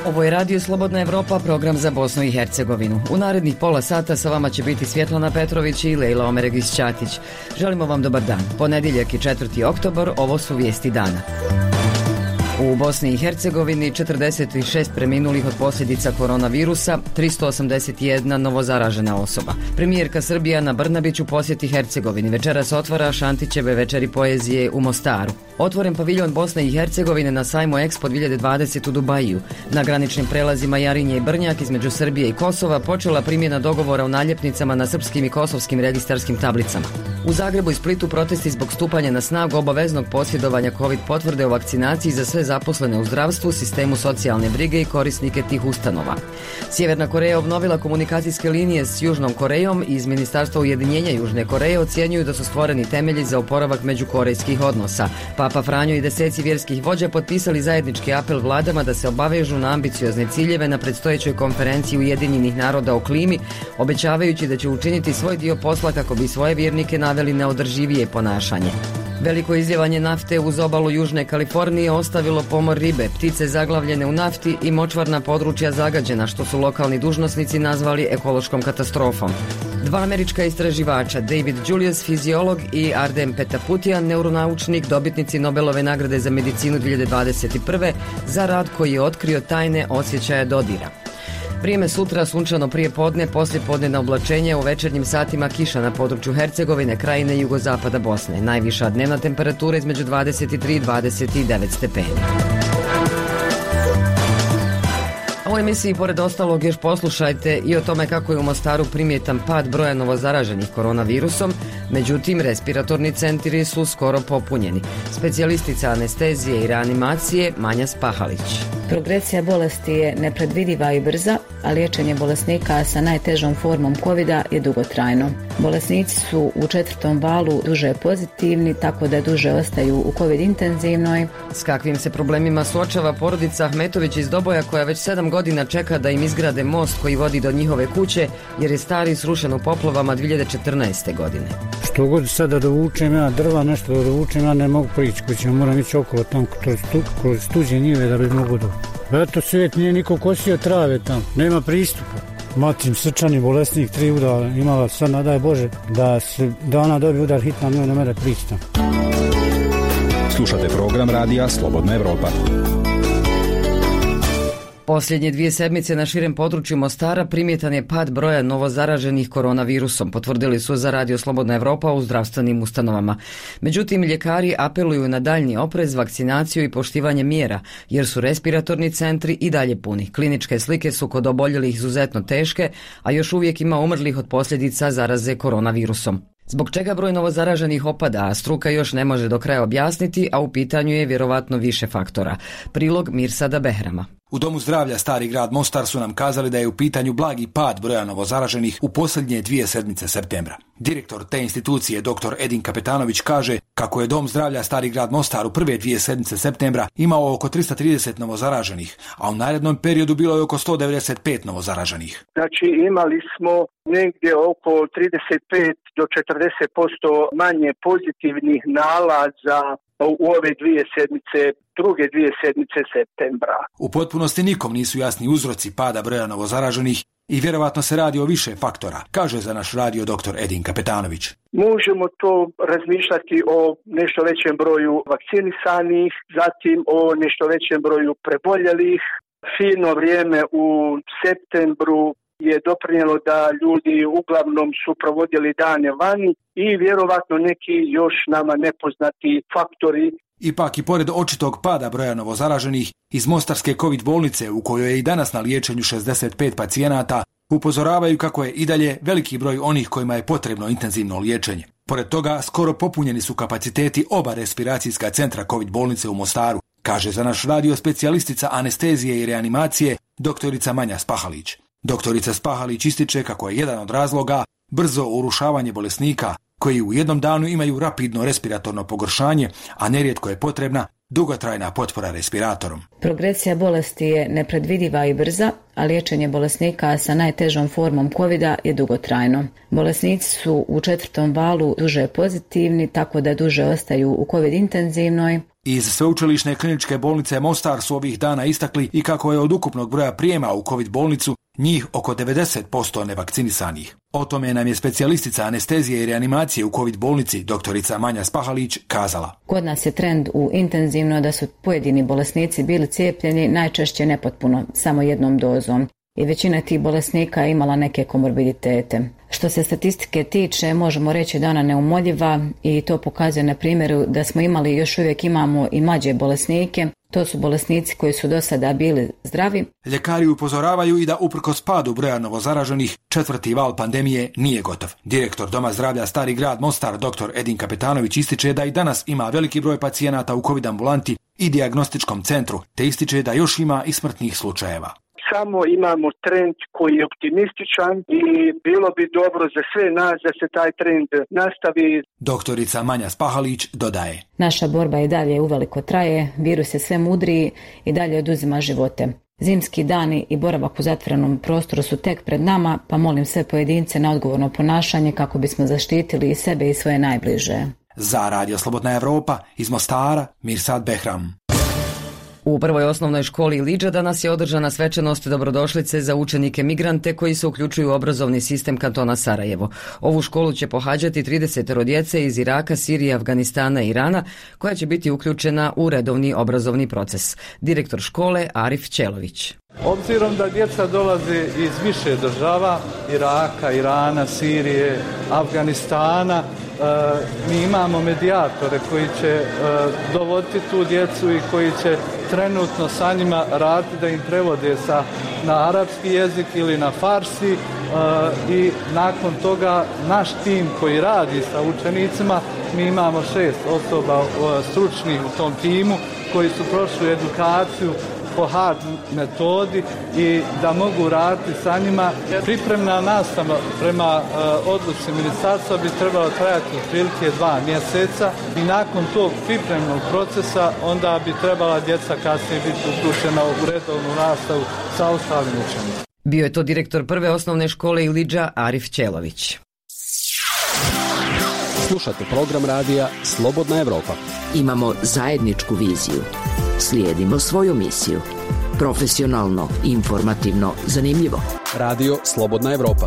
Ovo je Radio Slobodna Evropa, program za Bosnu i Hercegovinu. U narednih pola sata sa vama će biti Svjetlana Petrović i Lejla Omeregić-Ćatić. Želimo vam dobar dan. Ponedjeljak je 4. oktobar, ovo su vijesti dana. U Bosni i Hercegovini 46 preminulih od posljedica koronavirusa, 381 novozaražena osoba. Premijerka Srbije Ana Brnabić u posjeti Hercegovini. Večeras otvara Šantićeve večeri poezije u Mostaru. Otvoren paviljon Bosne i Hercegovine na sajmu Expo 2020 u Dubaju. Na graničnim prelazima Jarinje i Brnjak između Srbije i Kosova počela primjena dogovora o naljepnicama na srpskim i kosovskim registarskim tablicama. U Zagrebu i Splitu protesti zbog stupanja na snagu obaveznog posjedovanja COVID potvrde o vakcinaciji za sve zaposlene u zdravstvu, sistemu socijalne brige i korisnike tih ustanova. Sjeverna Koreja obnovila komunikacijske linije s Južnom Korejom i iz Ministarstva ujedinjenja Južne Koreje ocjenjuju da su stvoreni temelji za oporavak međukorejskih odnosa. Papa Franjo i deseci vjerskih vođa potpisali zajednički apel vladama da se obavežu na ambiciozne ciljeve na predstojećoj konferenciji Ujedinjenih naroda o klimi, obećavajući da će učiniti svoj dio posla kako bi svoje vjernike naveli na održivije ponašanje. Veliko izljevanje nafte uz obalu Južne Kalifornije ostavilo pomor ribe, ptice zaglavljene u nafti i močvarna područja zagađena, što su lokalni dužnosnici nazvali ekološkom katastrofom. Dva američka istraživača, David Julius, fiziolog, i Ardem Petaputian, neuronaučnik, dobitnici Nobelove nagrade za medicinu 2021. za rad koji je otkrio tajne osjećaja dodira. Vrijeme sutra, sunčano prije podne, poslije podnevna oblačenja, u večernjim satima kiša na području Hercegovine, Krajine i jugozapada Bosne. Najviša dnevna temperatura između 23 i 29 stepeni. U emisiji pored ostalog još poslušajte i o tome kako je u Mostaru primjetan pad broja novozaraženih koronavirusom, međutim respiratorni centri su skoro popunjeni. Specijalistica anestezije i reanimacije Manja Spahalić. Progresija bolesti je nepredvidiva i brza, a liječenje bolesnika sa najtežom formom COVID-a je dugotrajno. Bolesnici su u 4. valu duže pozitivni, tako da duže ostaju u COVID intenzivnoj. S kakvim se problemima suočava porodica Ahmetović iz Doboja, koja već 7 godina čeka da im izgrade most koji vodi do njihove kuće, jer je stari srušen u poplavama 2014. godine. Što god sada dovučem ja drva, nešto dovučem, ja ne mogu prići kućima, moram ići okolo tamo kroz tuđe njive da bi mogu do. Eto, svijet nije niko kosio trave tamo, nema pristupa. Matim srčani bolesnik, 3 udara imala, sad nadaj Bože da ona dobije udar hitna, ne mere prići tamo. Slušate program Radija Slobodna Evropa. Posljednje 2 sedmice na širem području Mostara primjetan je pad broja novozaraženih koronavirusom, potvrdili su za Radio Slobodna Evropa u zdravstvenim ustanovama. Međutim, ljekari apeluju na daljnji oprez, vakcinaciju i poštivanje mjera, jer su respiratorni centri i dalje puni. Kliničke slike su kod oboljelih izuzetno teške, a još uvijek ima umrlih od posljedica zaraze koronavirusom. Zbog čega broj novozaraženih opada, a struka još ne može do kraja objasniti, a u pitanju je vjerovatno više faktora. Prilog Mirsada Behrama. U Domu zdravlja Stari grad Mostar su nam kazali da je u pitanju blagi pad broja novozaraženih u posljednje 2 sedmice septembra. Direktor te institucije, dr. Edin Kapetanović, kaže kako je Dom zdravlja Stari grad Mostar u prve 2 sedmice septembra imao oko 330 novozaraženih, a u narednom periodu bilo je oko 195 novozaraženih. Znači imali smo negdje oko 35 do 40% manje pozitivnih nalaza u ove 2 sedmice, druge 2 sedmice septembra. U potpunosti nikom nisu jasni uzroci pada broja novozaraženih i vjerovatno se radi o više faktora, kaže za naš radio dr. Edin Kapetanović. Možemo to razmišljati o nešto većem broju vakcinisanih, zatim o nešto većem broju preboljelih. Fino vrijeme u septembru je doprinijelo da ljudi uglavnom su provodili dane vani i vjerovatno neki još nama nepoznati faktori. Ipak i pored očitog pada broja novozaraženih, iz Mostarske COVID bolnice, u kojoj je i danas na liječenju 65 pacijenata, upozoravaju kako je i dalje veliki broj onih kojima je potrebno intenzivno liječenje. Pored toga, skoro popunjeni su kapaciteti oba respiracijska centra COVID bolnice u Mostaru, kaže za naš radio specijalistica anestezije i reanimacije doktorica Manja Spahalić. Doktorica Spahalić ističe kako je jedan od razloga brzo urušavanje bolesnika koji u jednom danu imaju rapidno respiratorno pogoršanje, a nerijetko je potrebna dugotrajna potpora respiratorom. Progresija bolesti je nepredvidiva i brza, a liječenje bolesnika sa najtežom formom COVID-a je dugotrajno. Bolesnici su u 4. valu duže pozitivni, tako da duže ostaju u COVID intenzivnoj. Iz Sveučilišne kliničke bolnice Mostar su ovih dana istakli i kako je od ukupnog broja prijema u COVID bolnicu njih oko 90% nevakcinisanih. O tome nam je specijalistica anestezije i reanimacije u COVID bolnici, doktorica Manja Spahalić, kazala. Kod nas je trend u intenzivno da su pojedini bolesnici bili cijepljeni, najčešće nepotpuno, samo jednom dozom. I većina tih bolesnika je imala neke komorbiditete. Što se statistike tiče, možemo reći da ona neumoljiva i to pokazuje na primjeru da smo imali, još uvijek imamo i mlađe bolesnike. To su bolesnici koji su do sada bili zdravi. Ljekari upozoravaju i da uprkos padu broja novozaraženih, 4. val pandemije nije gotov. Direktor Doma zdravlja Stari grad Mostar, dr. Edin Kapetanović, ističe da i danas ima veliki broj pacijenata u COVID ambulanti i dijagnostičkom centru, te ističe da još ima i smrtnih slučajeva. Samo imamo trend koji je optimističan i bilo bi dobro za sve nas da se taj trend nastavi. Doktorica Manja Spahalić dodaje. Naša borba i dalje uveliko traje, virus je sve mudriji i dalje oduzima živote. Zimski dani i boravak u zatvorenom prostoru su tek pred nama, pa molim sve pojedince na odgovorno ponašanje kako bismo zaštitili i sebe i svoje najbliže. Za Radio Slobodna Evropa iz Mostara, Mirsad Behram. U prvoj osnovnoj školi Iliđa danas je održana svečanost dobrodošlice za učenike migrante koji se uključuju u obrazovni sistem kantona Sarajevo. Ovu školu će pohađati 30 djece iz Iraka, Sirije, Afganistana i Irana, koja će biti uključena u redovni obrazovni proces. Direktor škole Arif Ćelović. Obzirom da djeca dolaze iz više država, Iraka, Irana, Sirije, Afganistana, mi imamo medijatore koji će dovoditi tu djecu i koji će trenutno sa njima raditi da im prevode na arapski jezik ili na farsi i nakon toga naš tim koji radi sa učenicima, mi imamo 6 osoba stručnih u tom timu koji su prošli edukaciju po hard metodi i da mogu raditi sa njima. Pripremna nastava prema odluci ministarstva bi trebala trajati otprilike 2 mjeseca i nakon tog pripremnog procesa onda bi trebala djeca kasnije biti uključena u redovnu nastavu sa ostalim učenicima. Bio je to direktor prve osnovne škole Iliđa Arif Ćelović. Slušate program radija Slobodna Evropa. Imamo zajedničku viziju. Slijedimo svoju misiju. Profesionalno, informativno, zanimljivo. Radio Slobodna Evropa.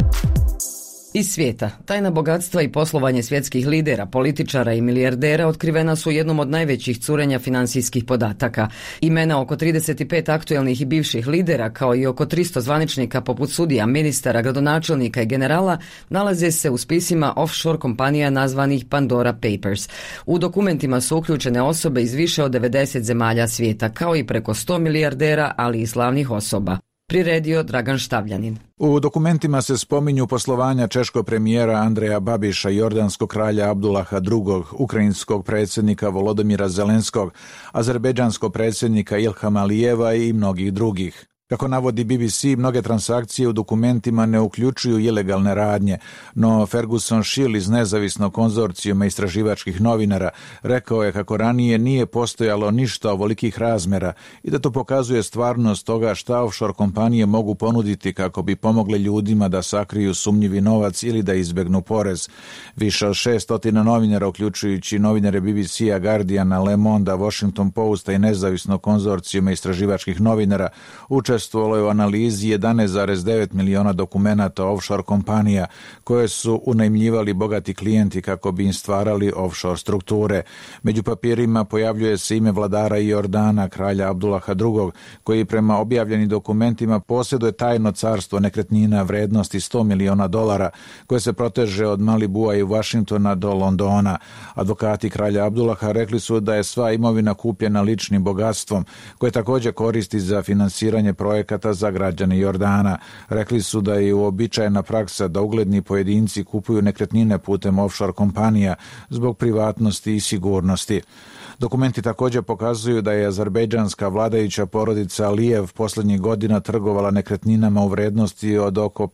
Iz svijeta, tajna bogatstva i poslovanje svjetskih lidera, političara i milijardera otkrivena su jednom od najvećih curenja financijskih podataka. Imena oko 35 aktuelnih i bivših lidera, kao i oko 300 zvaničnika poput sudija, ministara, gradonačelnika i generala, nalaze se u spisima offshore kompanija nazvanih Pandora Papers. U dokumentima su uključene osobe iz više od 90 zemalja svijeta, kao i preko 100 milijardera, ali i slavnih osoba. Priredio Dragan Štavljanin. U dokumentima se spominju poslovanja češkog premijera Andreja Babiša, jordanskog kralja Abdullaha II, ukrajinskog predsjednika Volodymyra Zelenskog, azerbejdžanskog predsjednika Ilhama Alijeva i mnogih drugih. Kako navodi BBC, mnoge transakcije u dokumentima ne uključuju ilegalne radnje, no Ferguson Schill iz nezavisnog konzorcijuma istraživačkih novinara rekao je kako ranije nije postojalo ništa ovolikih razmjera i da to pokazuje stvarnost toga šta offshore kompanije mogu ponuditi kako bi pomogle ljudima da sakriju sumnjivi novac ili da izbjegnu porez. Više od 600 novinara, uključujući novinare BBC-a, Guardiana, Le Mondea, Washington Posta i nezavisnog konzorcijuma istraživačkih novinara, učestvovalo je u analizi 11,9 miliona dokumenata offshore kompanija koje su unajmljivali bogati klijenti kako bi im stvarali offshore strukture. Među papirima pojavljuje se ime vladara Jordana, kralja Abdullaha II, koji prema objavljenim dokumentima posjeduje tajno carstvo nekretnina vrednosti $100 miliona koje se proteže od Malibua i Washingtona do Londona. Advokati kralja Abdullaha rekli su da je sva imovina kupljena ličnim bogatstvom koje također koristi za finansiranje projekata za građane Jordana. Rekli su da je uobičajena praksa da ugledni pojedinci kupuju nekretnine putem offshore kompanija zbog privatnosti i sigurnosti. Dokumenti također pokazuju da je azerbejdžanska vladajuća porodica Alijev posljednjih godina trgovala nekretninama u vrednosti od oko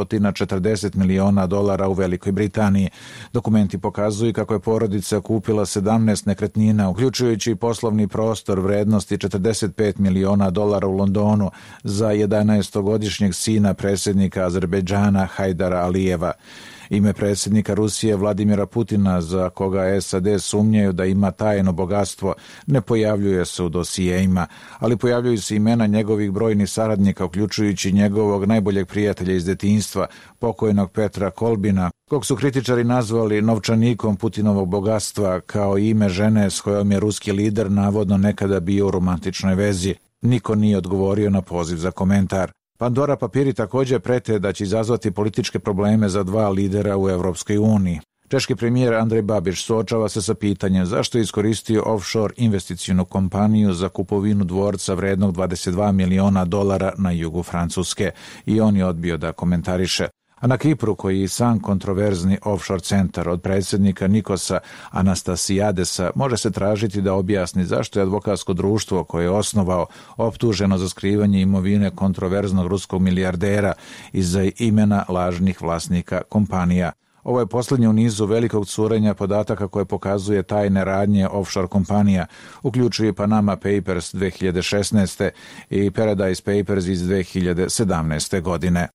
$540 miliona u Velikoj Britaniji. Dokumenti pokazuju kako je porodica kupila 17 nekretnina, uključujući poslovni prostor vrednosti $45 miliona u Londonu za 11-godišnjeg sina predsjednika Azerbejdžana Hajdara Alijeva. Ime predsjednika Rusije Vladimira Putina, za koga SAD sumnjaju da ima tajno bogatstvo, ne pojavljuje se u dosijeima, ali pojavljuju se imena njegovih brojnih saradnika, uključujući njegovog najboljeg prijatelja iz detinjstva, pokojnog Petra Kolbina, kog su kritičari nazvali novčanikom Putinovog bogatstva, kao ime žene s kojom je ruski lider navodno nekada bio u romantičnoj vezi. Niko nije odgovorio na poziv za komentar. Pandora papiri također prete da će izazvati političke probleme za dva lidera u Evropskoj uniji. Češki premijer Andrej Babiš suočava se sa pitanjem zašto je iskoristio offshore investicijnu kompaniju za kupovinu dvorca vrednog $22 miliona na jugu Francuske i on je odbio da komentariše. A na Kipru, koji je sam kontroverzni offshore centar od predsjednika Nikosa Anastasiadesa, može se tražiti da objasni zašto je advokatsko društvo koje je osnovao optuženo za skrivanje imovine kontroverznog ruskog milijardera iza imena lažnih vlasnika kompanija. Ovo je posljednje u nizu velikog curenja podataka koje pokazuje tajne radnje offshore kompanija, uključuje Panama Papers 2016. i Paradise Papers iz 2017. godine.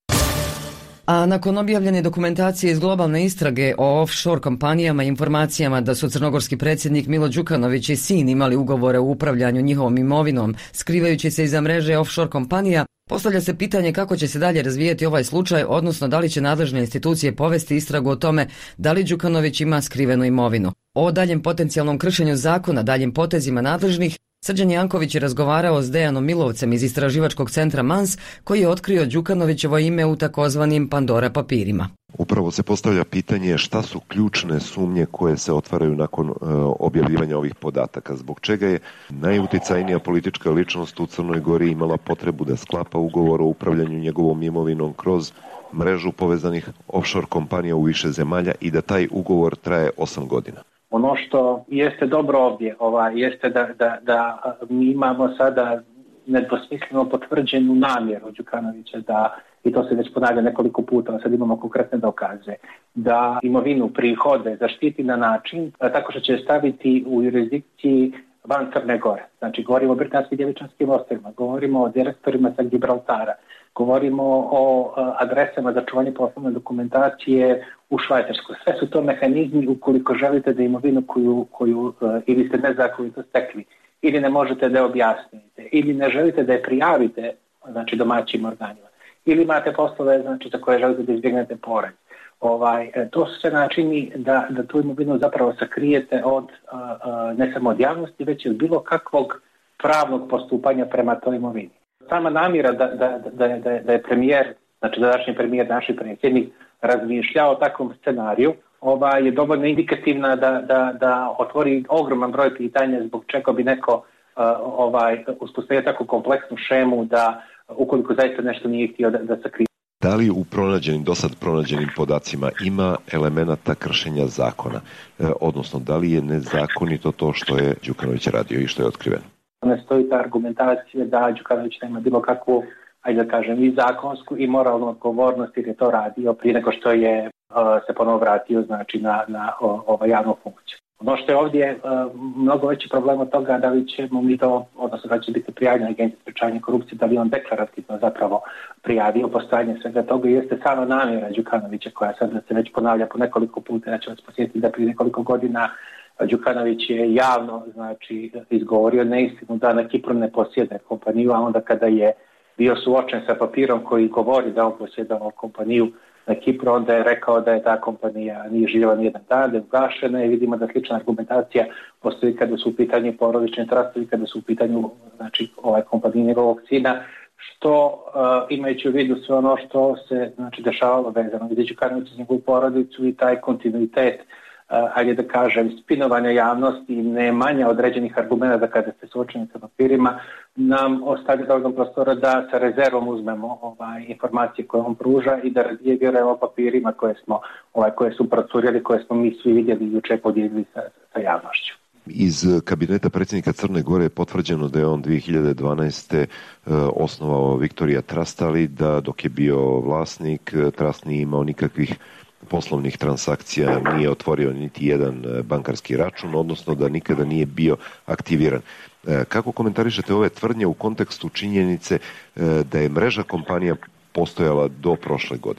A nakon objavljene dokumentacije iz globalne istrage o offshore kompanijama i informacijama da su crnogorski predsjednik Milo Đukanović i sin imali ugovore o upravljanju njihovom imovinom, skrivajući se iza mreže offshore kompanija, postavlja se pitanje kako će se dalje razvijeti ovaj slučaj, odnosno da li će nadležne institucije povesti istragu o tome da li Đukanović ima skrivenu imovinu. O daljem potencijalnom kršenju zakona, daljim potezima nadležnih, Srđan Janković je razgovarao s Dejanom Milovcem iz istraživačkog centra MANS, koji je otkrio Đukanovićevo ime u takozvanim Pandora papirima. Upravo se postavlja pitanje šta su ključne sumnje koje se otvaraju nakon objavljivanja ovih podataka. Zbog čega je najuticajnija politička ličnost u Crnoj Gori imala potrebu da sklapa ugovor o upravljanju njegovom imovinom kroz mrežu povezanih offshore kompanija u više zemalja i da taj ugovor traje 8 godina. Ono što jeste dobro ovdje, jeste da mi imamo sada nedvosmisleno potvrđenu namjeru Đukanovića da, i to se već ponavlja nekoliko puta, a sad imamo konkretne dokaze, da imovinu, prihode zaštiti na način tako što će staviti u jurisdikciji van Crne Gore. Znači, govorimo o Britanskim Djevičanskim ostrvima, govorimo o direktorima sa Gibraltara, govorimo o adresama za čuvanje poslovne dokumentacije u Švajcarskoj. Sve su to mehanizmi ukoliko želite da imovinu koju ili ste nezakonito stekli, ili ne možete da je objasnite, ili ne želite da je prijavite, znači domaćim organima, ili imate poslove, znači, za koje želite da izbjegnete porez. To su sve načini da tu imovinu zapravo sakrijete od, ne samo od javnosti, već i od bilo kakvog pravnog postupanja prema toj imovini. Sama namjera da je premijer, znači današnji premijer, naš predsjednik, razmišljao o takvom scenariju, je dovoljno indikativna da otvori ogroman broj pitanja zbog čega bi neko uspostavio tako kompleksnu šemu da ukoliko zaista nešto nije htio da sakrije. Da li u dosad pronađenim podacima ima elemenata kršenja zakona, odnosno da li je nezakonito to što je Đukanović radio i što je otkriveno? Ne stoji ta argumentacija da Đukanović nema bilo kakvu, ajde da kažem, i zakonsku i moralnu odgovornost jer je to radio prije nego što je se ponovo vratio, znači, na javnu funkciju. Ono što je ovdje mnogo veći problem od toga da li ćemo mi to, odnosno da će biti prijavljena Agencija za sprečavanje korupcije, da li on deklarativno zapravo prijavio postojanje svega toga, jeste sama namjera Đukanovića koja sad se već ponavlja po nekoliko puta. Ja ću vas posjetiti da prije nekoliko godina Đukanović je javno, znači, izgovorio neistinu da na Kipru ne posjeda kompaniju, a onda kada je bio suočen sa papirom koji govori da on posjeda kompaniju na Kipru, onda je rekao da je ta kompanija nije živjela nijedan dan, da je ugašena, i vidimo da slična argumentacija postoji kada su u pitanju porodični trastovi, kada su u pitanju, znači, kompanije njegovog sina, što imajući u vidu sve ono što se, znači, dešavalo vezano za Đukanovića i njegovu porodicu i taj kontinuitet, ajde da kažem, spinovanja javnosti i nemanja određenih argumenta kada ste suočeni sa papirima, nam ostavlja dovoljno prostora da sa rezervom uzmemo informacije koje on pruža i da radije vjerujemo papirima koje su procurjeli, koje smo mi svi vidjeli i juče podijelili sa javnošću. Iz kabineta predsjednika Crne Gore je potvrđeno da je on 2012. osnovao Victoria Trust, ali da dok je bio vlasnik, Trust nije imao nikakvih poslovnih transakcija, nije otvorio niti jedan bankarski račun, odnosno da nikada nije bio aktiviran. Kako komentarišete ove tvrdnje u kontekstu činjenice da je mreža kompanija postojala do prošle godine?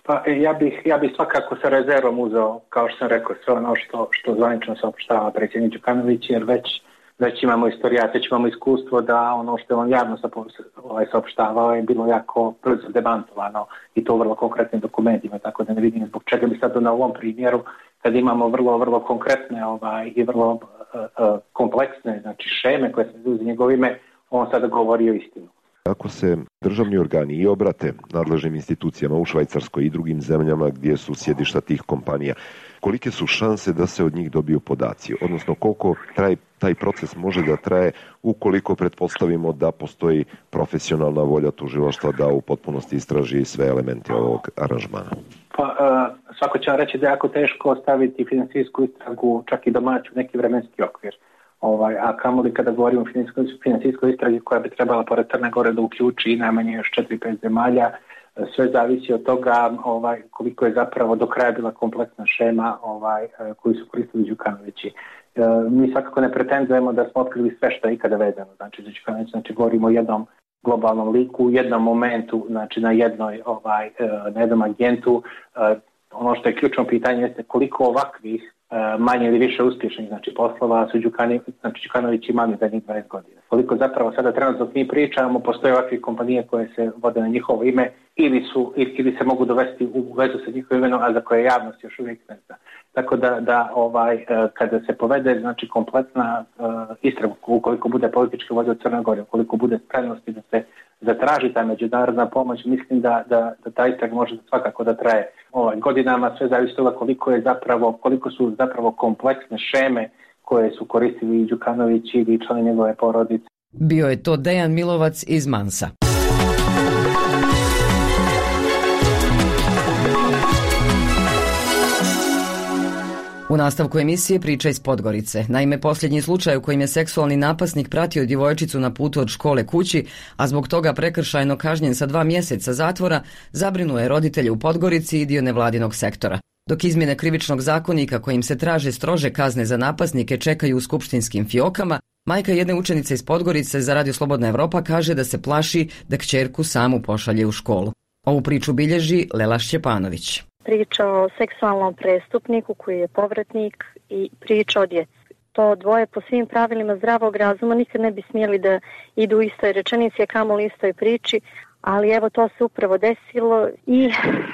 Pa ja bih svakako sa rezervom uzeo, kao što sam rekao, sve ono što zvanično saopštava predsjednik Đukanović, jer već imamo istorijat, već imamo iskustvo da ono što je on javno saopštavao je bilo jako brzo demantovano i to u vrlo konkretnim dokumentima, tako da ne vidim zbog čega bi sad na ovom primjeru, kad imamo vrlo, vrlo konkretne i vrlo kompleksne, znači šeme koje se uz njegovo ime, on sada govori o istinu. Ako se državni organi i obrate nadležnim institucijama u Švajcarskoj i drugim zemljama gdje su sjedišta tih kompanija, kolike su šanse da se od njih dobiju podaci? Odnosno, koliko taj proces može da traje ukoliko pretpostavimo da postoji profesionalna volja tužilaštva da u potpunosti istraži sve elemente ovog aranžmana? Pa, svako će vam reći da je jako teško staviti finansijsku istragu, čak i domaću, neki vremenski okvir. A kamoli kada govorimo o finansijskoj istragi koja bi trebala pored Crne Gore da uključi najmanje još 4-5 zemalja, sve zavisi od toga koliko je zapravo do kraja bila kompleksna šema koju su koristili Đukanovići. Mi svakako ne pretendujemo da smo otkrili sve što je ikada vezano. Znači, za Đukanović, govorimo o jednom globalnom liku, u jednom momentu, znači na jednom agentu. Ono što je ključno pitanje jeste koliko ovakvih manje ili više uspješnih poslova su Đukanović imali za njih 20 godina. Koliko zapravo sada trenutno dok mi pričamo, postoje ovakve kompanije koje se vode na njihovo ime ili se mogu dovesti u vezu sa njihovim imenom, a za koje javnost još uvijek ne zna. Tako da kada se povede kompletna istraga, ukoliko bude politička volja od Crne Gore, ukoliko bude spremnosti da se zatraži ta međunarodna pomoć, mislim da ta istraga može svakako da traje godinama, sve zavisi od toga koliko su zapravo kompleksne šeme koje su koristili i Đukanović i članovi njegove porodice. Bio je to Dejan Milovac iz Mansa. U nastavku emisije priča iz Podgorice. Naime, posljednji slučaj u kojim je seksualni napasnik pratio djevojčicu na putu od škole kući, a zbog toga prekršajno kažnjen sa 2 mjeseca zatvora, zabrinuje roditelje u Podgorici i dio nevladinog sektora. Dok izmjene krivičnog zakonika kojim se traže strože kazne za napasnike čekaju u skupštinskim fiokama, majka jedne učenice iz Podgorice za Radio Slobodna Evropa kaže da se plaši da kćerku samu pošalje u školu. Ovu priču bilježi Lela Šćepanović. Priča o seksualnom prestupniku koji je povratnik i priča o djeci. To dvoje po svim pravilima zdravog razuma nikad ne bi smjeli da idu u istoj rečenici, a kamoli istoj priči, ali evo to se upravo desilo i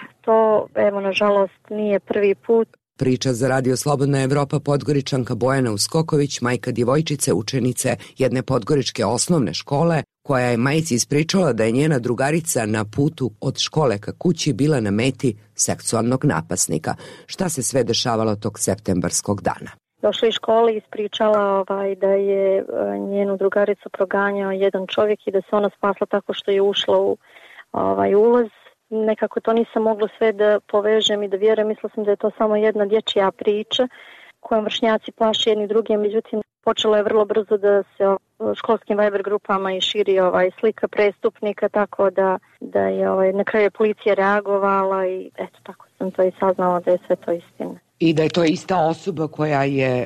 to nažalost nije prvi put. Priča za Radio Slobodna Evropa Podgoričanka Bojana Uskoković, majka djevojčice, učenice jedne podgoričke osnovne škole, koja je majci ispričala da je njena drugarica na putu od škole ka kući bila na meti seksualnog napasnika. Šta se sve dešavalo tog septembarskog dana? Došla iz škole i ispričala da je njenu drugaricu proganjao jedan čovjek i da se ona spasla tako što je ušla u ulaz. Nekako to nisam mogla sve da povežem i da vjerujem. Mislila sam da je to samo jedna dječja priča kojom vršnjaci plaše jedni drugi, međutim počelo je vrlo brzo da se školskim Viber grupama i širi slika prestupnika, tako da je na kraju policija reagovala i eto tako sam to i saznala da je sve to istina. I da je to ista osoba koja je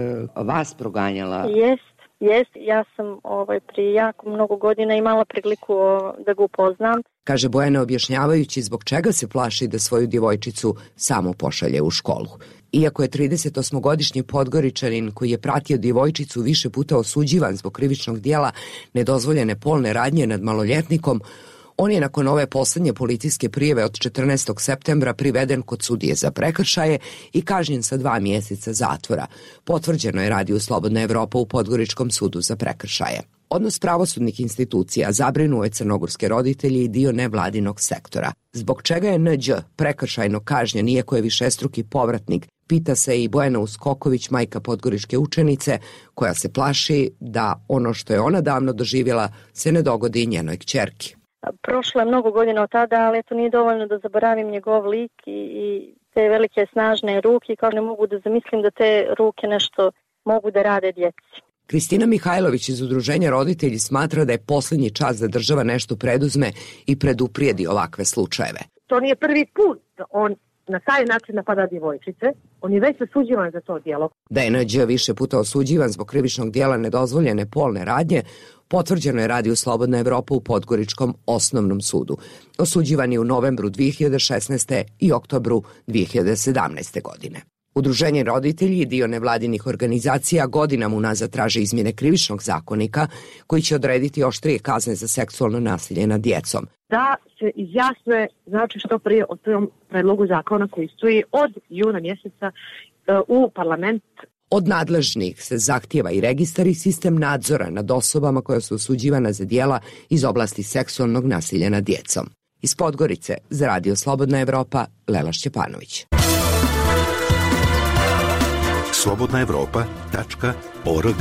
vas proganjala? Jest, ja sam prije jako mnogo godina imala priliku da ga upoznam. Kaže Bojana objašnjavajući zbog čega se plaši da svoju djevojčicu samo pošalje u školu. Iako je 38-godišnji Podgoričanin koji je pratio djevojčicu više puta osuđivan zbog krivičnog dijela nedozvoljene polne radnje nad maloljetnikom, on je nakon ove posljednje policijske prijave od 14. septembra priveden kod sudije za prekršaje i kažnjen sa 2 mjeseca zatvora. Potvrđeno je Radio Slobodna Evropa u Podgoričkom sudu za prekršaje. Odnos pravosudnih institucija zabrinuo je crnogorske roditelje i dio nevladinog sektora. Zbog čega je NĐ prekršajno kažnjen iako je višestruki povratnik, pita se i Bojana Uskoković, majka podgoričke učenice, koja se plaši da ono što je ona davno doživjela se ne dogodi i njenoj kćerki. Prošlo je mnogo godina od tada, ali to nije dovoljno da zaboravim njegov lik i te velike snažne ruke i kao ne mogu da zamislim da te ruke nešto mogu da rade djeci. Kristina Mihajlović iz Udruženja Roditelji smatra da je posljednji čas da država nešto preduzme i preduprijedi ovakve slučajeve. To nije prvi put. On na taj način napada djevojčice, on je već osuđivan za to djelo. Da je N.Đ. više puta osuđivan zbog krivičnog djela nedozvoljene polne radnje, potvrđeno je Radiju Slobodna Evropa u Podgoričkom osnovnom sudu. Osuđivan je u novembru 2016. i oktobru 2017. godine. Udruženje roditelji i dio nevladinih organizacija godinama unazad traže izmjene krivičnog zakonika koji će odrediti oštrije kazne za seksualno nasilje nad djecom. Da se izjasnuje znači što prije o tom predlogu zakona koji stoji od juna mjeseca u parlament. Od nadležnih se zahtijeva i registar i sistem nadzora nad osobama koja su osuđivana za djela iz oblasti seksualnog nasilja nad djecom. Iz Podgorice za Radio Slobodna Evropa, Lela Šćepanović. slobodnaevropa.org.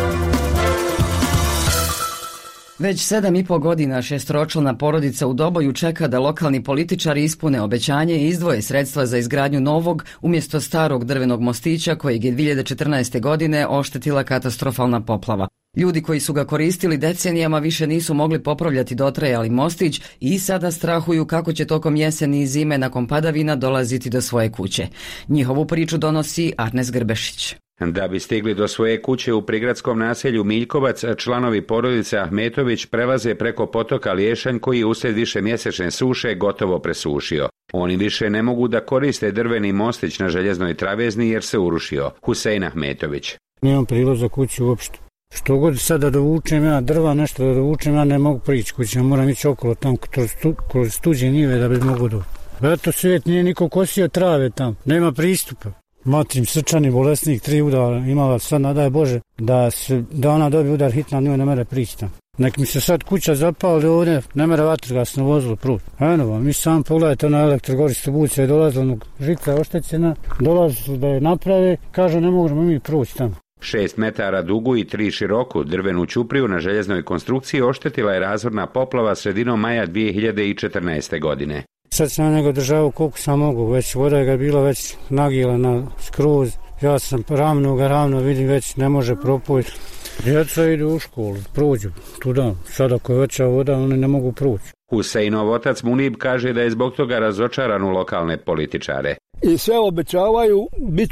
Već 7,5 godina šestoročlana porodica u Doboju čeka da lokalni političari ispune obećanje i izdvoje sredstva za izgradnju novog umjesto starog drvenog mostića kojeg je 2014. godine oštetila katastrofalna poplava. Ljudi koji su ga koristili decenijama više nisu mogli popravljati dotrajali mostić i sada strahuju kako će tokom jeseni i zime nakon padavina dolaziti do svoje kuće. Njihovu priču donosi Arnes Grbešić. Da bi stigli do svoje kuće u prigradskom naselju Miljkovac, članovi porodice Ahmetović prelaze preko potoka Liješanj koji je uslijed višemjesečne suše gotovo presušio. Oni više ne mogu da koriste drveni mostić na željeznoj travezni jer se urušio. Husein Ahmetović. Nemam prilaz za kuću uopšte. Što god sad da dovučem ja drva, nešto da dovučem, ja ne mogu prići kući, ja moram ići okolo tam kroz tuđe njive da bi mogu doći. Eto svijet, nije niko kosio trave tam, nema pristupa. Matrim srčani bolesnik, 3 udara imala, sad nadaj Bože da ona dobije udar hitna, njoj ne mere prići tam. Nek mi se sad kuća zapali ovdje, ne mere vatrogasno vozilo prut. Eno, mi sam pogledajte na elektrogoristu je dolazila žica oštećena, dolazili da je naprave, kaže ne možemo mi proći tamo. 6 metara dugu i 3 široku drvenu ćupriju na željeznoj konstrukciji oštetila je razorna poplava sredinom maja 2014. godine. Sad sam nego držao koliko sam mogu, već voda je bila već nagilena skroz, ja sam ravno vidim već ne može propojiti. Djeca idu u školu, prođu tuda, sad ako je veća voda oni ne mogu proći. Huseinov otac Munib kaže da je zbog toga razočaran u lokalne političare. I sve obećavaju, bit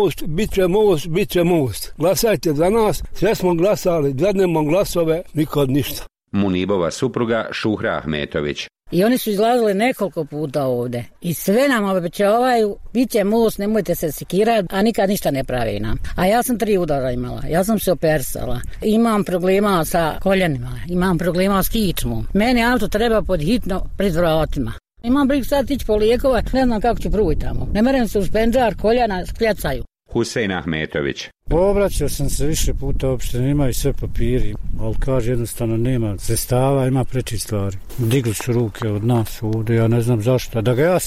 će most. Glasajte za nas, sve smo glasali, dadnemo glasove, nikad ništa. Munibova supruga Šuhra Ahmetović. I oni su izlazili nekoliko puta ovdje. I sve nam obećavaju, bit će most, nemojte se sekirati, a nikad ništa ne pravi nam. A ja sam 3 udara imala, ja sam se operisala. Imam problema sa koljenima, imam problema s kičmom. Meni auto treba pod hitno pred vratima. Imam brik sad ići po lijekova, ne znam kako ću prući tamo. Ne merem se u spenđar, koljena skljacaju. Husein Ahmetović. Obraćao sam se više puta, uopšte nemaju sve papiri, ali kaže jednostavno nema sredstava, ima preći stvari. Digli su ruke od nas ovdje, ja ne znam zašto. Da ga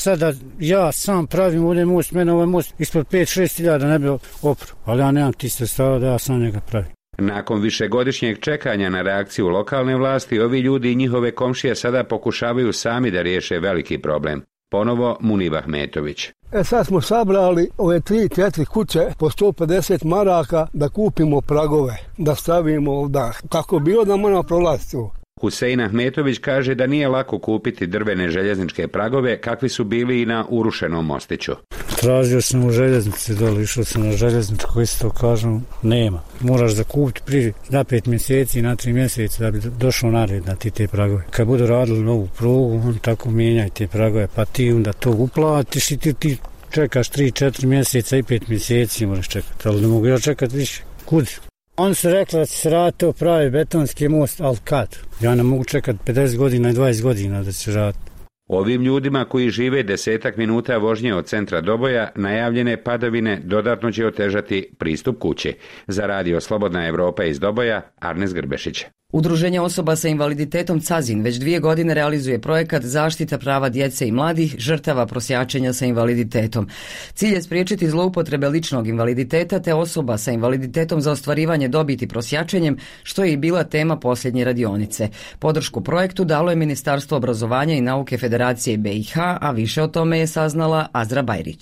ja sam pravim ovdje most, mene ovaj most ispod 5-6 hiljada ne bi opro, ali ja nemam ti sredstava da ja sam njega pravim. Nakon višegodišnjeg čekanja na reakciju lokalne vlasti, ovi ljudi i njihove komšije sada pokušavaju sami da riješe veliki problem. Ponovo Munib Ahmetović. Sad smo sabrali ove 3-4 kuće po 150 maraka da kupimo pragove, da stavimo ovdje. Kako bilo da moramo prolaziti ovo? Husein Ahmetović kaže da nije lako kupiti drvene željezničke pragove kakvi su bili i na urušenom mostiću. Tražio sam u željeznici dole, išao sam na željeznicu koji isto kažem nema. Moraš da kupiti prije na 5 mjeseci, na 3 mjeseca da bi došao nared na ti te pragove. Kad budu radili novu prugu, on tako mijenjaj te pragove, pa ti onda to uplatiš i ti čekaš 3-4 mjeseca i 5 mjeseci moraš čekati, ali ne mogu ja čekati više. Kud? On su rekli da će se raditi to pravi betonski most, ali kad? Ja ne mogu čekati 50 godina i 20 godina da će raditi. Ovim ljudima koji žive 10 minuta vožnje od centra Doboja, najavljene padavine dodatno će otežati pristup kući. Za Radio Slobodna Evropa iz Doboja, Arnes Grbešić. Udruženje osoba sa invaliditetom CAZIN već 2 godine realizuje projekat zaštita prava djece i mladih žrtava prosjačenja sa invaliditetom. Cilj je spriječiti zloupotrebe ličnog invaliditeta te osoba sa invaliditetom za ostvarivanje dobiti prosjačenjem, što je i bila tema posljednje radionice. Podršku projektu dalo je Ministarstvo obrazovanja i nauke Federacije BiH, a više o tome je saznala Azra Bajrić.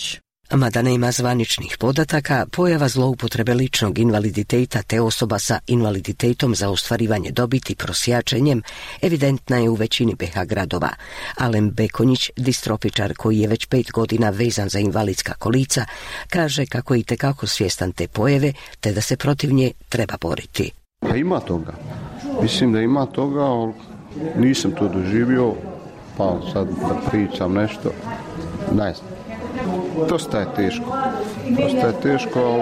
Mada nema zvaničnih podataka, pojava zloupotrebe ličnog invaliditeta te osoba sa invaliditetom za ostvarivanje dobiti prosjačenjem evidentna je u većini BiH gradova. Alen Bekonjić, distrofičar koji je već 5 godina vezan za invalidska kolica, kaže kako je itekako svjestan te pojave te da se protiv nje treba boriti. Pa ima toga. Mislim da ima toga, ali nisam to doživio, pa sad da pričam nešto, ne znam. Dosta je teško,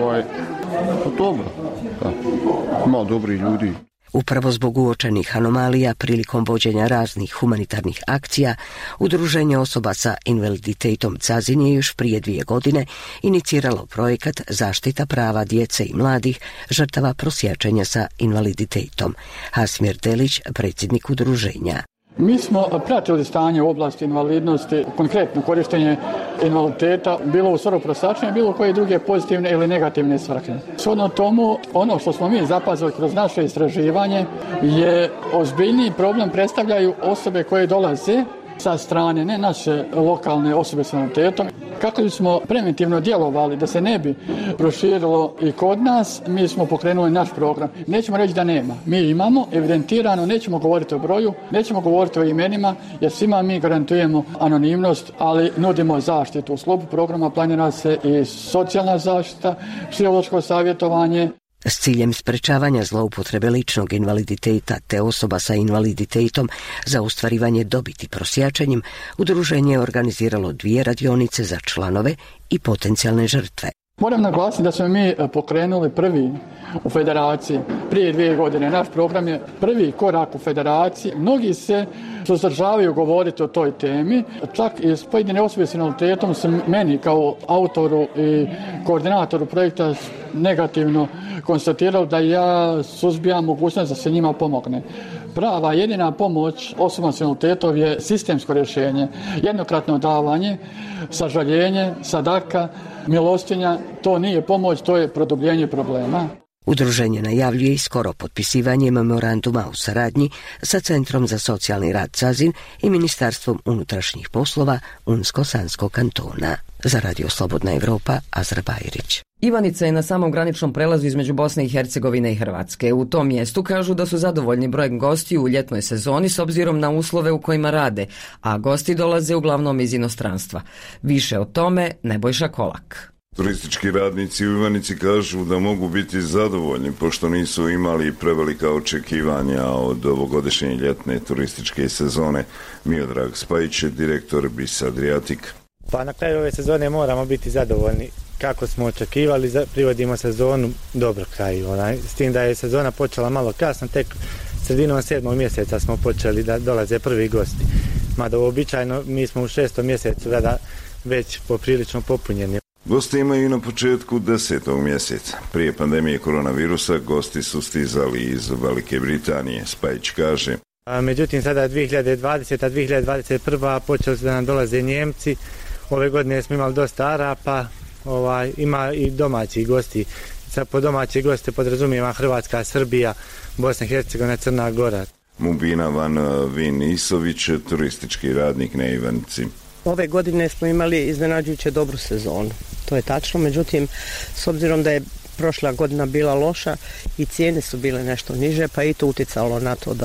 pa dobro, da. Ima dobri ljudi. Upravo zbog uočenih anomalija prilikom vođenja raznih humanitarnih akcija, Udruženje osoba sa invaliditetom Cazin je još prije 2 godine iniciralo projekat Zaštita prava djece i mladih žrtava prosjačenja sa invaliditetom. Hasmir Delić, predsjednik udruženja. Mi smo pratili stanje u oblasti invalidnosti, konkretno korištenje invaliditeta, bilo u svrhu prosjačenja, bilo koje druge pozitivne ili negativne svrhe. Shodno tomu, ono što smo mi zapazili kroz naše istraživanje je ozbiljniji problem predstavljaju osobe koje dolaze sa strane, ne naše lokalne osobe s invaliditetom. Kako bismo preventivno djelovali da se ne bi proširilo i kod nas, mi smo pokrenuli naš program. Nećemo reći da nema. Mi imamo evidentirano, nećemo govoriti o broju, nećemo govoriti o imenima, jer svima mi garantujemo anonimnost, ali nudimo zaštitu. U sklopu programa planira se i socijalna zaštita, psihološko savjetovanje. S ciljem sprečavanja zloupotrebe ličnog invaliditeta te osoba sa invaliditetom za ostvarivanje dobiti prosjačenjem, udruženje je organiziralo 2 radionice za članove i potencijalne žrtve. Moram naglasiti da smo mi pokrenuli prvi u federaciji prije 2 godine. Naš program je prvi korak u federaciji. Mnogi se suzdržavaju govoriti o toj temi. Čak i pojedine osobe s invaliditetom su meni kao autoru i koordinatoru projekta negativno konstatirali da ja suzbijam mogućnost da se njima pomogne. Prava jedina pomoć osobama s invaliditetom je sistemsko rješenje, jednokratno davanje, sažaljenje, sadaka, milostinja. To nije pomoć, to je produbljenje problema. Udruženje najavljuje i skoro potpisivanje memoranduma u saradnji sa Centrom za socijalni rad Cazin i Ministarstvom unutrašnjih poslova Unsko-Sanskog kantona. Za Radio Slobodna Evropa, Azra Bajrić. Ivanica je na samom graničnom prelazu između Bosne i Hercegovine i Hrvatske. U tom mjestu kažu da su zadovoljni brojem gostiju u ljetnoj sezoni s obzirom na uslove u kojima rade, a gosti dolaze uglavnom iz inostranstva. Više o tome Nebojša Kolak. Turistički radnici u Ivanici kažu da mogu biti zadovoljni pošto nisu imali prevelika očekivanja od ovogodišnje ljetne turističke sezone. Miodrag Spajić je direktor BIS Adriatic. Pa na kraju ove sezone moramo biti zadovoljni. Kako smo očekivali, privodimo sezonu dobro kraju. S tim da je sezona počela malo kasno, tek sredinom 7. mjeseca smo počeli da dolaze prvi gosti. Mada uobičajeno mi smo u 6. mjesecu rada već poprilično popunjeni. Gosti imaju i na početku 10. mjeseca. Prije pandemije koronavirusa gosti su stizali iz Velike Britanije, Spajić kaže. Međutim, sada 2020. 2021. počeli su da nam dolaze Njemci. Ove godine smo imali dosta Arapa, ima i domaćih gosti. Sad po domaći goste podrazumijeva Hrvatska, Srbija, Bosna i Hercegovina, Crna Gora. Mubina Van Vin Isović, turistički radnik na Ivanici. Ove godine smo imali iznenađujuće dobru sezonu, to je tačno, međutim, s obzirom da je prošla godina bila loša i cijene su bile nešto niže, pa i to utjecalo na to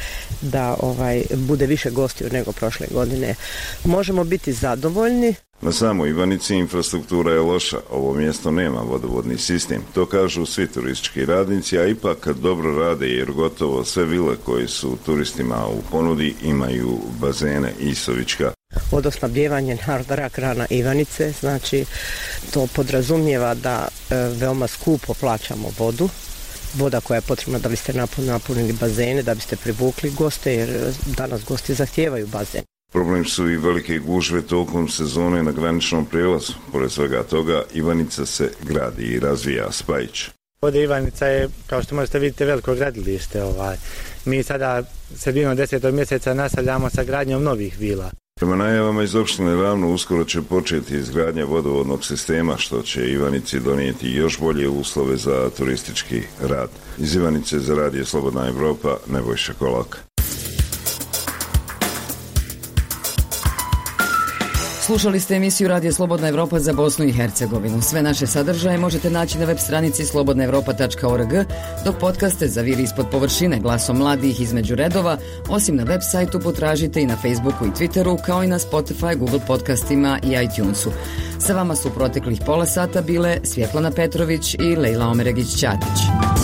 da bude više gostiju nego prošle godine. Možemo biti zadovoljni. Na samoj Ivanici infrastruktura je loša, ovo mjesto nema vodovodni sistem. To kažu svi turistički radnici, a ipak dobro rade jer gotovo sve vile koje su turistima u ponudi imaju bazene. Isovićka. Vodosnabdjevanje Rak Rana Ivanice, znači to podrazumijeva da veoma skupo plaćamo vodu. Voda koja je potrebna da biste napunili bazene, da biste privukli goste, jer danas gosti zahtijevaju bazen. Problem su i velike gužve tokom sezone na graničnom prijelazu. Pored svega toga, Ivanica se gradi i razvija. Spajić. Ovdje Ivanica je, kao što možete vidjeti, veliko gradilište. Mi sada sredinom 10. mjeseca nastavljamo sa gradnjom novih vila. Prema najavama iz opštine Ravno uskoro će početi izgradnja vodovodnog sistema, što će Ivanici donijeti još bolje uslove za turistički rad. Iz Ivanice za Radio Slobodna Evropa, Nebojša Kolak. Slušali ste emisiju Radija Slobodna Evropa za Bosnu i Hercegovinu. Sve naše sadržaje možete naći na web stranici slobodnaevropa.org, dok podcaste za Vir ispod površine, glasom mladih između redova, osim na web sajtu potražite i na Facebooku i Twitteru, kao i na Spotify, Google podcastima i iTunesu. Sa vama su proteklih pola sata bile Svjetlana Petrović i Lejla Omeregić-Ćatić.